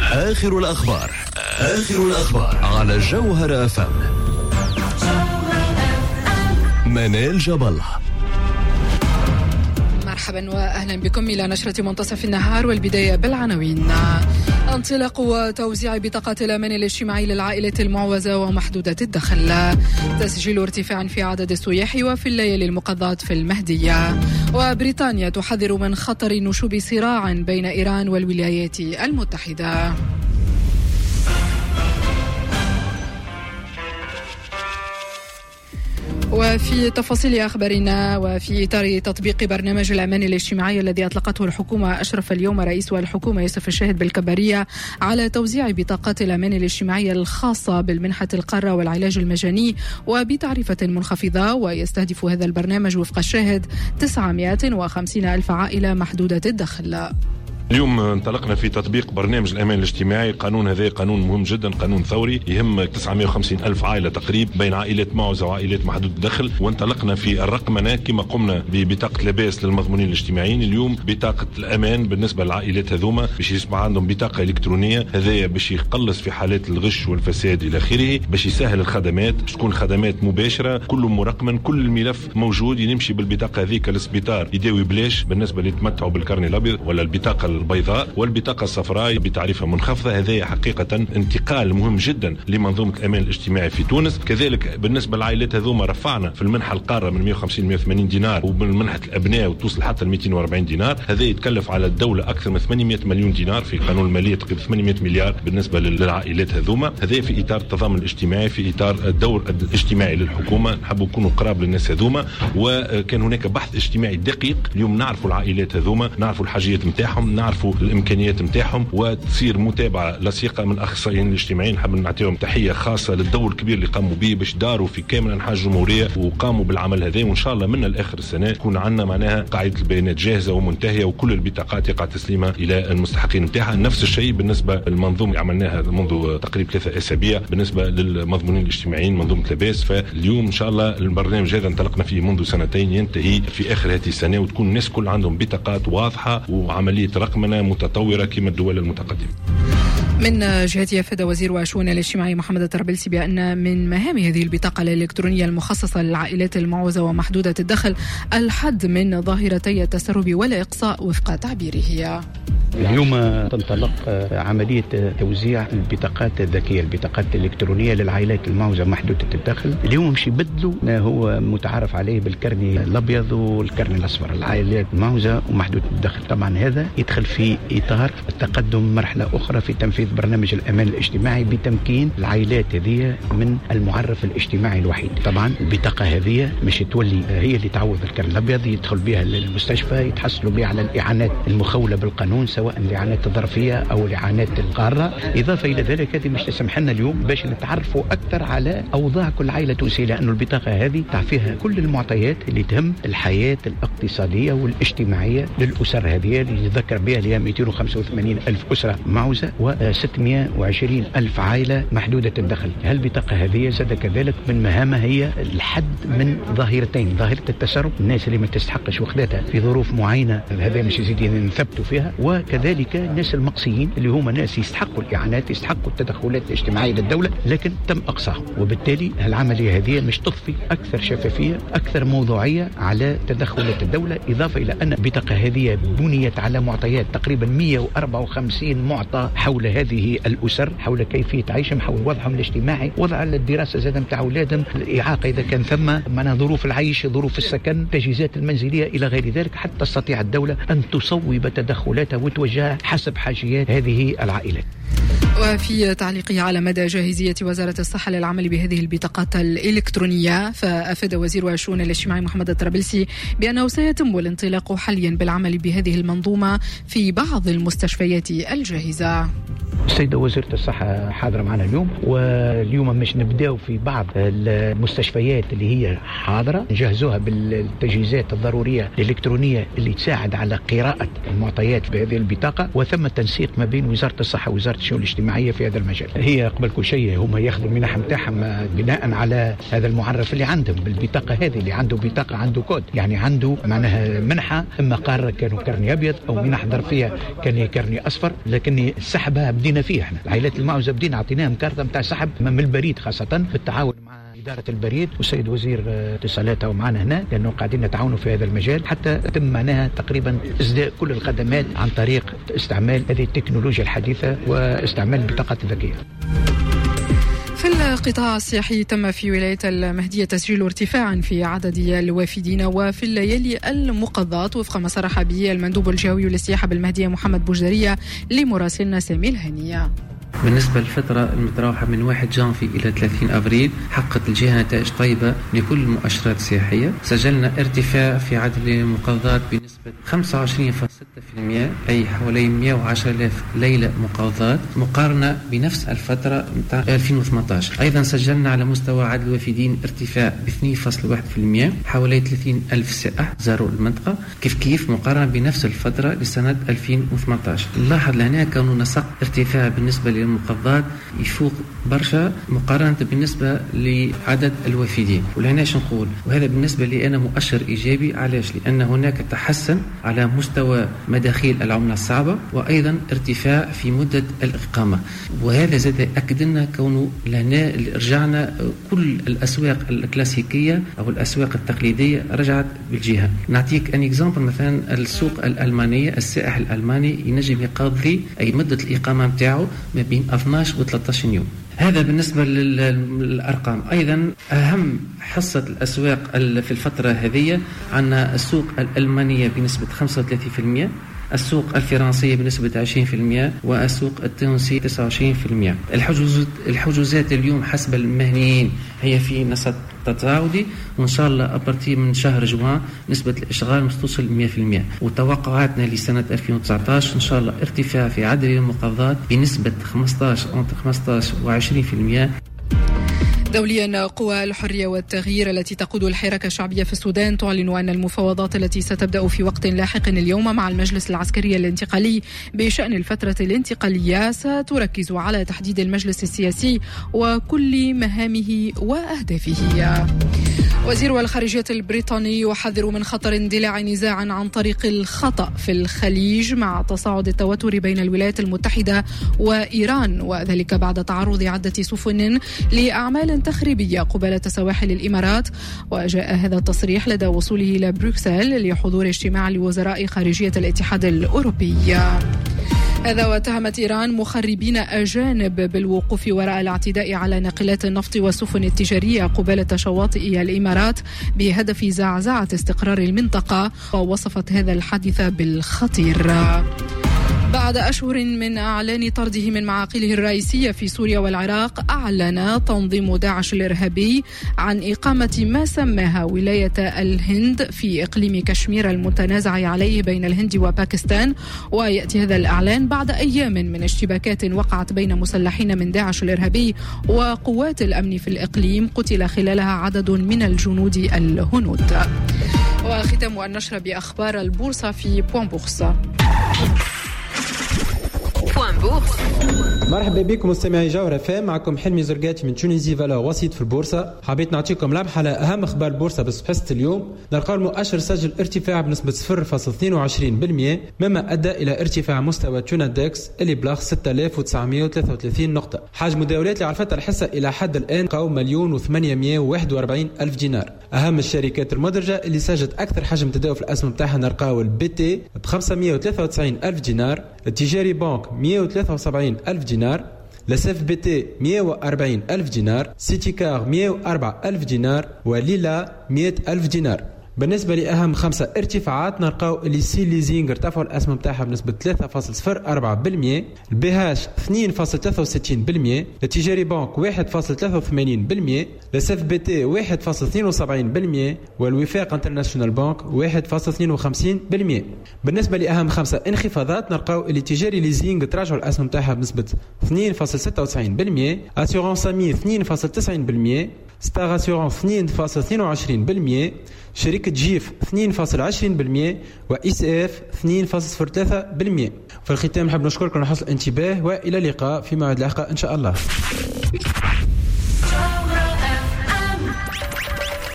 آخر الأخبار على جوهر FM. منال جبل. مرحبا وأهلا بكم إلى نشرة منتصف النهار، والبداية بالعناوين. انطلاق وتوزيع بطاقات الأمان الاجتماعي للعائلة المعوزة ومحدودة الدخل، تسجيل ارتفاع في عدد السياح وفي الليالي المقضاة في المهدية، وبريطانيا تحذر من خطر نشوب صراع بين إيران والولايات المتحدة. وفي تفاصيل أخبارنا، وفي إطار تطبيق برنامج الأمان الاجتماعي الذي أطلقته الحكومة، أشرف اليوم رئيس الحكومة يوسف الشاهد بالكبارية على توزيع بطاقات الأمان الاجتماعي الخاصة بالمنحة القارة والعلاج المجاني وبتعرفة منخفضة، ويستهدف هذا البرنامج وفق الشاهد 950 ألف عائلة محدودة الدخل. اليوم انطلقنا في تطبيق برنامج الأمان الاجتماعي. قانون هذا قانون مهم جدا، قانون ثوري يهم 950 ألف عائلة تقريبا بين عائلات معوزة وعائلات محدود الدخل. وانطلقنا في الرقمنة كما قمنا ببطاقة لباس للمضمونين الاجتماعيين. اليوم بطاقة الأمان بالنسبة للعائلات هذوما باش يصبح عندهم بطاقة إلكترونية، هذايا باش يقلص في حالات الغش والفساد إلى آخره، باش يسهل الخدمات، تكون خدمات مباشرة، كله مرقمن، كل الملف موجود، يمشي بالبطاقة هذيك للسبيطار يداوي بلاش بالنسبة اللي يتمتعوا بالكارني الأبيض ولا البطاقة البيضاء والبطاقة الصفراء بتعريفة منخفضة. هذا حقيقة انتقال مهم جدا لمنظومة الأمان الاجتماعي في تونس. كذلك بالنسبة للعائلات هذوما رفعنا في المنحة القارة من 150 180 دينار، ومن منحة الأبناء وتوصل حتى 240 دينار. هذا يتكلف على الدولة أكثر من 800 مليون دينار، في قانون المالية تقريبا 800 مليار بالنسبة للعائلات هذوما. هذا في إطار التضامن الاجتماعي، في إطار الدور الاجتماعي للحكومة، نحبوا نكونوا قراب للناس هذوما. وكان هناك بحث اجتماعي دقيق. اليوم نعرفوا العائلات هذوما، نعرفوا الحاجيات متاعهم، نعرفوا الامكانيات متاعهم، وتصير متابعه لصيقه من الاخصائيين الاجتماعيين. نحب نعطيهم تحيه خاصه للدور الكبير اللي قاموا به باش داروا في كامل انحاء الجمهوريه وقاموا بالعمل هذا. وان شاء الله من الاخر السنه تكون عندنا معناها قاعده البيانات جاهزه ومنتهيه، وكل البطاقات يقع تسليمها الى المستحقين نتاعها. نفس الشيء بالنسبه للمنظومه اللي عملناها منذ تقريبا 3 أسابيع بالنسبه للمضمونين الاجتماعيين منظومه لباس. فاليوم ان شاء الله البرنامج هذا انطلقنا فيه منذ 2 سنين، ينتهي في اخر هذه السنه، وتكون الناس كل عندهم بطاقات واضحه وعمليه رقمنه متطوره كما الدول المتقدمة. من جهته أفاد وزير الشؤون الاجتماعي محمد الطرابلسي بأن من مهام هذه البطاقة الإلكترونية المخصصة للعائلات المعوزة ومحدودة الدخل الحد من ظاهرتي التسرب والإقصاء وفق تعبيره. اليوم تنطلق عملية توزيع البطاقات الذكية، البطاقات الإلكترونية للعائلات المعوزة محدودة الدخل. اليوم مش يبدلوا ما هو متعارف عليه بالكرني الأبيض والكرني الأصفر، العائلات المعوزة ومحدودة الدخل. طبعا هذا يدخل في إطار التقدم مرحلة أخرى في تنفيذ برنامج الأمان الاجتماعي بتمكين العائلات هذه من المعرف الاجتماعي الوحيد. طبعا البطاقة هذه مش تولي هي اللي تعوض الكرني الأبيض، يدخل بها للمستشفى يتحصلوا بها على الإعانات المخولة بالقانون، سواء الإعانات الظرفية أو الإعانات القارة. إضافة إلى ذلك هذه مش تسمح لنا اليوم باش نتعرفوا أكثر على أوضاع كل عائلة تونسية، لأنه البطاقة هذه تعفيها كل المعطيات اللي تهم الحياة الاقتصادية والاجتماعية للأسر هذه اللي يذكر بها اللي هي 285 ألف أسرة معوزة و620 ألف عائلة محدودة الدخل. هالبطاقة هذه زاد كذلك من مهامها هي الحد من ظاهرتين، ظاهرة التسرب، الناس اللي ما تستحقش وخذتها في ظروف معينة هذا مش يزيدين نثبتوا فيها، وكذلك الناس المقصيين اللي هم ناس يستحقوا الإعانات، يستحقوا التدخلات الاجتماعية للدولة لكن تم إقصاهم. وبالتالي العملية هذه مش تضفي أكثر شفافية، أكثر موضوعية على تدخلات الدولة. إضافة إلى أن البطاقة هذه بنيت على معطيات تقريبا 154 معطى حول هذه الأسر، حول كيفية عيشهم، حول وضعهم الاجتماعي، وضع الدراسة زاد متاع أولادهم، الإعاقة إذا كان ثم، معنا ظروف العيش، ظروف السكن، التجهيزات المنزلية إلى غير ذلك، حتى تستطيع الدولة أن تصوب تدخلاتها وتوجهها حسب حاجيات هذه العائلات. وفي تعليقه على مدى جاهزية وزارة الصحة للعمل بهذه البطاقات الإلكترونية، فأفاد وزير الشؤون الاجتماعي محمد الطرابلسي بأنه سيتم الانطلاق حاليا بالعمل بهذه المنظومة في بعض المستشفيات الجاهزة. السيدة وزيرة الصحة حاضرة معنا اليوم، واليوم مش نبدأ في بعض المستشفيات اللي هي حاضرة نجهزوها بالتجهيزات الضرورية الإلكترونية اللي تساعد على قراءة المعطيات بهذه البطاقة، وثم تنسيق ما بين وزارة الصحة ووزارة الشؤون الاجتماعية في هذا المجال. هي قبل كل شيء هم ياخذوا المنح متاعهم بناء على هذا المعرف اللي عندهم بالبطاقة هذه، اللي عنده بطاقة عنده كود، يعني عنده معناها منحة، إما قارة كانوا كرني أبيض أو منح ظرفية كان كرني أصفر، لكن سحبها بدين بدينا فيه احنا عائلات المعوزة، بدينا عطيناهم كارتة نتاع سحب من البريد، خاصة بالتعاون مع إدارة البريد والسيد وزير اتصالات ومعنا هنا، لأنه قاعدين نتعاونوا في هذا المجال حتى يتم معناها تقريبا إصداء كل الخدمات عن طريق استعمال هذه التكنولوجيا الحديثة واستعمال البطاقة الذكية. في القطاع السياحي تم في ولاية المهدية تسجيل ارتفاع في عدد الوافدين وفي الليالي المقضاة وفق ما صرح به المندوب الجوي للسياحة بالمهدية محمد بوجدرية لمراسلنا سامي الهنية. بالنسبة للفترة المتراوحة من 1 جانفي إلى 30 أبريل حققت الجهة نتائج طيبة لكل المؤشرات السياحية. سجلنا ارتفاع في عدد المقاضات بنسبة 25.6%، أي حوالي 110,000 ليلة مقاضات مقارنة بنفس الفترة متاع 2018. أيضا سجلنا على مستوى عدد الوافدين ارتفاع ب 2.1%، حوالي 30,000 سائح زاروا المنطقة كيف مقارنة بنفس الفترة لسنة 2018. نلاحظ لهنا كونه نسق ارتفاع بالنسبة للمقاضات يفوق برشا مقارنة بالنسبة لعدد الوافدين، ولهنا نقول وهذا بالنسبة لي أنا مؤشر إيجابي. علاش؟ لأن هناك تحسن على مستوى مداخيل العملة الصعبة وأيضا ارتفاع في مدة الإقامة، وهذا زاد أكد لنا كونه لهنا رجعنا كل الأسواق الكلاسيكية أو الأسواق التقليدية رجعت بالجهة. نعطيك أن إكزامبل، مثلا السوق الألمانية، السائح الألماني ينجم يقضي أي مدة الإقامة متاعه ما بين 12 و 13 يوم. هذا بالنسبة للأرقام. أيضا أهم حصة الأسواق في الفترة هذه عندنا السوق الألمانية بنسبة 35%، السوق الفرنسية بنسبة 20%، والسوق التونسي 29%. الحجوزات اليوم حسب المهنيين هي في نسق تصاعدي، وإن شاء الله أبرتي من شهر جوان نسبة الإشغال توصل 100%. وتوقعاتنا لسنة 2019 إن شاء الله ارتفاع في عدد المقاضات بنسبة 15 و 20%. دوليا، قوى الحرية والتغيير التي تقود الحركة الشعبية في السودان تعلن أن المفاوضات التي ستبدأ في وقت لاحق اليوم مع المجلس العسكري الانتقالي بشأن الفترة الانتقالية ستركز على تحديد المجلس السياسي وكل مهامه وأهدافه. وزير الخارجية البريطاني يحذر من خطر اندلاع نزاع عن طريق الخطأ في الخليج مع تصاعد التوتر بين الولايات المتحدة وإيران، وذلك بعد تعرض عدة سفن لأعمال تخريبية قبالة سواحل الإمارات. وجاء هذا التصريح لدى وصوله إلى بروكسل لحضور اجتماع لوزراء خارجية الاتحاد الأوروبي. هذا واتهمت إيران مخربين أجانب بالوقوف وراء الاعتداء على ناقلات النفط والسفن التجارية قبالة شواطئ الإمارات بهدف زعزعة استقرار المنطقة، ووصفت هذا الحادث بالخطير. بعد أشهر من إعلان طرده من معاقله الرئيسية في سوريا والعراق، أعلن تنظيم داعش الإرهابي عن إقامة ما سماها ولاية الهند في إقليم كشمير المتنازع عليه بين الهند وباكستان. ويأتي هذا الإعلان بعد أيام من اشتباكات وقعت بين مسلحين من داعش الإرهابي وقوات الأمن في الإقليم قتل خلالها عدد من الجنود الهنود. وختام النشرة بأخبار البورصة في بوان بورصة. مرحبا بكم مستمعي جوهرة فام، معكم حلمي زرقاتي من تونيزي فالور وسيط في البورصة. حبيت نعطيكم لمحة على أهم أخبار البورصة بصباحة اليوم. نلقاو المؤشر سجل ارتفاع بنسبة 0.22%، مما أدى إلى ارتفاع مستوى تونادكس اللي بلغ 6933 نقطة. حجم مداولات اللي عرفتها الحصة إلى حد الآن قاو 1,841,000 دينار. أهم الشركات المدرجة اللي سجلت أكثر حجم تداول في الأسهم بتاعها نلقاو البي تي ب 593,000 دينار، التجاري بانك 173,000 دينار، لسف بي تي 140,000 دينار، سيتي كار 104,000 دينار، وليلا 100,000 دينار. بالنسبة لأهم 5 ارتفاعات نلقاو اللي سي ليزينغ ارتفعوا الأسهم بتاعها بنسبة 3.04%، البي هاش 2.63%، التجاري بانك 1.83%، لسف بي تي 1.72%، والوفاق انترناشونال بانك 1.52%. بالنسبة لأهم 5 انخفاضات نلقاو اللي تجاري ليزينغ تراجعوا الأسهم بتاعها بنسبة 2.96%، أسيورانس أمي 2.90%، ستار أسيورانس 2.22%، شركة جيف 2.20%، وإس-اف 2.03%. في الختام نحب نشكركم على حسن الانتباه، وإلى اللقاء في موعد لاحق إن شاء الله.